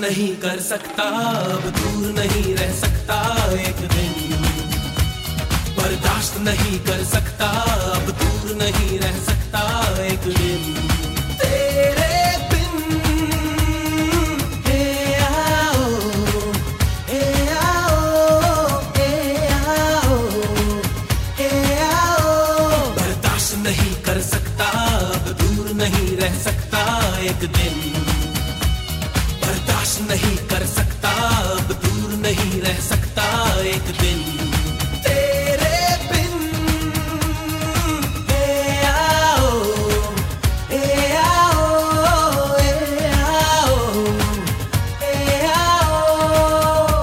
नहीं कर सकता, अब दूर नहीं रह सकता एक दिन। बर्दाश्त नहीं कर सकता, अब दूर नहीं रह सकता एक दिन। तेरे बिन हे आओ, हे आओ, हे आओ, हे आओ। बर्दाश्त नहीं कर सकता, अब दूर नहीं रह सकता एक दिन। बर्दाश्त नहीं कर सकता, अब दूर नहीं रह सकता एक दिन। तेरे बिन हे आओ, हे आओ, हे आओ, हे आओ।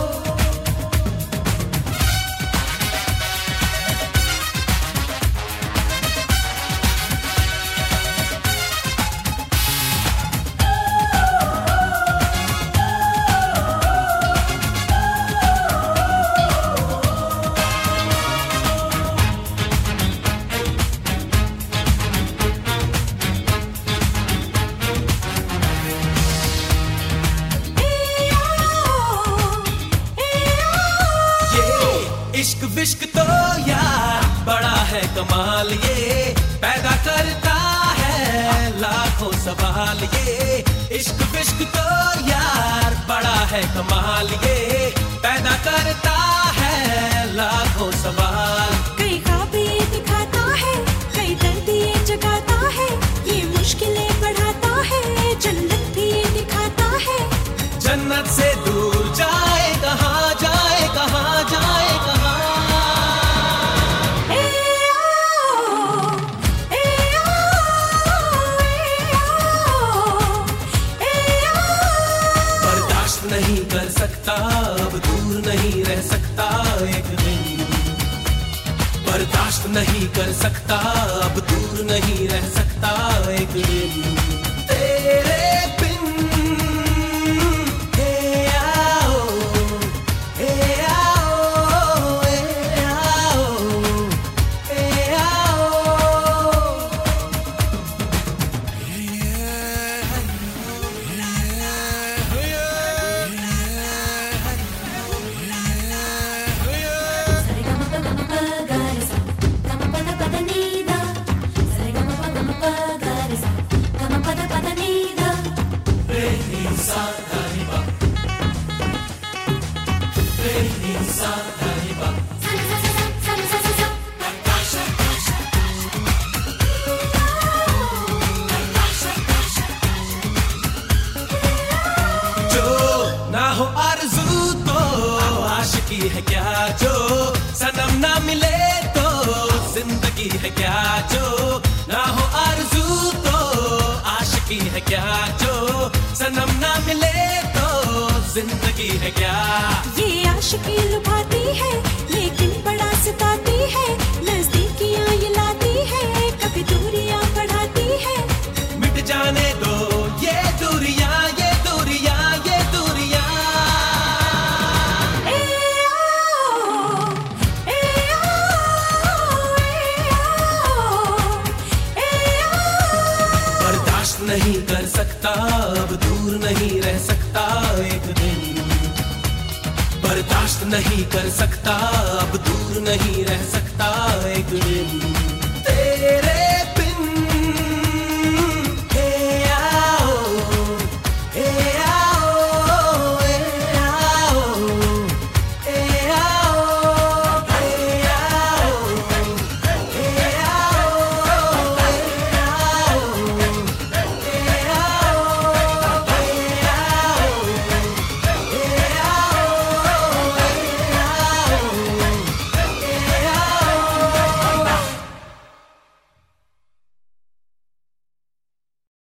इश्क विश्क तो यार बड़ा है कमाल, ये पैदा करता है लाखों सवाल। ये इश्क विश्क तो यार बड़ा है कमाल, ये पैदा करता है लाखों सवाल। कई ख्वाब ये दिखाता है, कई दर्द ये जगाता है, ये मुश्किलें बढ़ाता है, जन्नत भी ये दिखाता है। जन्नत से दूर जाए कहाँ, जाए कहाँ, जाए कहाँ। नहीं कर सकता, अब दूर नहीं रह सकता एक दिन। बर्दाश्त नहीं कर सकता, अब दूर नहीं रह सकता एक दिन। तेरे बिन हे आओ, हे आओ, हे आओ, हे आओ। हो आरज़ू तो आशिकी है क्या, जो सनम ना मिले तो जिंदगी है क्या। जो ना हो आरज़ू तो आशिकी है क्या, जो सनम ना मिले तो जिंदगी है क्या। ये आशिकी लुभाती है लेकिन बड़ा सताती है, नजदीकियां ये लाती है, कभी दूरियां बढ़ाती है। मिट जाने दो ये दूरियां, ये दूरियां, ये दूरियां। बर्दाश्त नहीं कर सकता, अब दूर नहीं रह सकता एक दिन। बर्दाश्त नहीं कर सकता, अब दूर नहीं रह सकता एक दिन।